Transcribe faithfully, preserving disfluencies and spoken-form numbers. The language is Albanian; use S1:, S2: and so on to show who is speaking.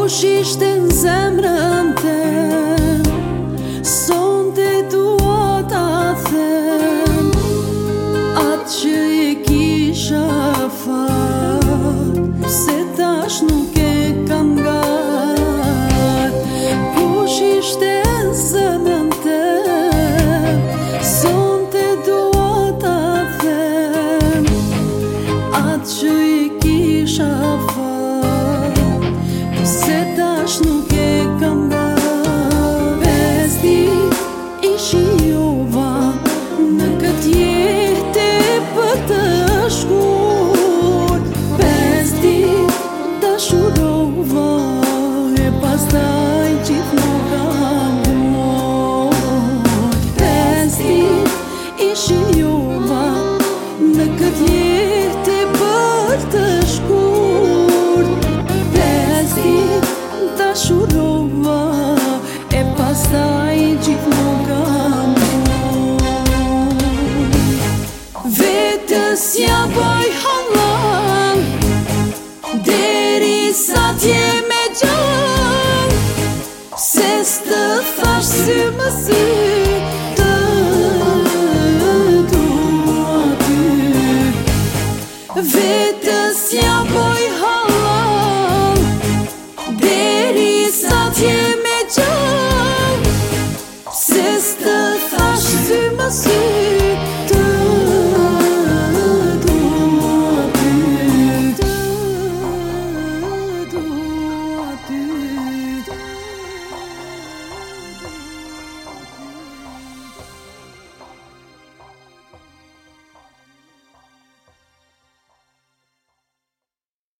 S1: Kush ishte në zemrën tem, sonte dua ta them atë që e kisha fat, se tash nuk e kam gat. Kush ishte në zemrën tem, sonte dua ta them atë që e kisha fat, se tash nuk e kam gat. Pes dit i shijova në këtë jetë për të shkurt, pes dit dashurova e pastaj gjithmonë kam humbur. Pes dit i shijova në këtë jetë për të shkurt, dashurova e pastaj gjithmonë kam humbur. Vetës ja bëj halal derisa t'jem e gjallë, se s'të thash sy më sy të dua ty. Vetës ja bëj halal derisa t'jem